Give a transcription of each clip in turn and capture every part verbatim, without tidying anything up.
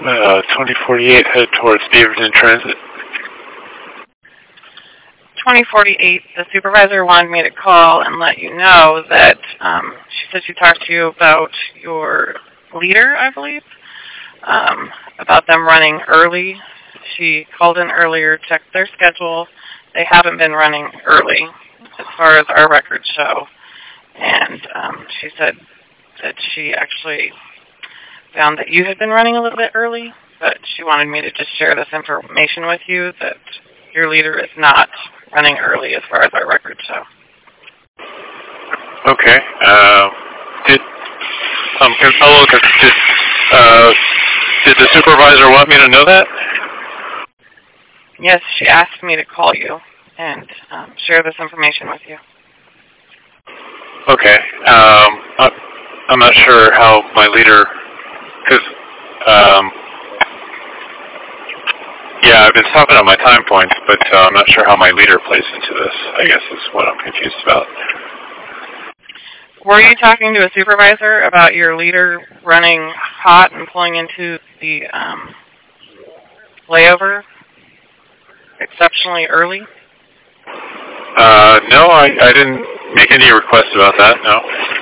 Uh, twenty forty-eight, head towards Beaverton Transit. twenty forty-eight, the supervisor wanted me to call and let you know that um, she said she talked to you about your leader, I believe, um, about them running early. She called in earlier, checked their schedule. They haven't been running early as far as our records show. And um, she said that she actually found that you had been running a little bit early, but she wanted me to just share this information with you that your leader is not running early as far as our records show. Okay. Uh, did um, oh, did uh, did the supervisor want me to know that? Yes, she asked me to call you and um, share this information with you. Okay. Um, I'm not sure how my leader, because um, yeah, I've been stopping at my time points, but uh, I'm not sure how my leader plays into this. I guess is what I'm confused about. Were you talking to a supervisor about your leader running hot and pulling into the um, layover exceptionally early? Uh, no, I, I didn't make any requests about that, no.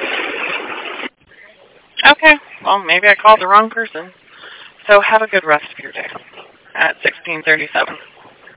Okay, well, maybe I called the wrong person. So have a good rest of your day at sixteen thirty-seven.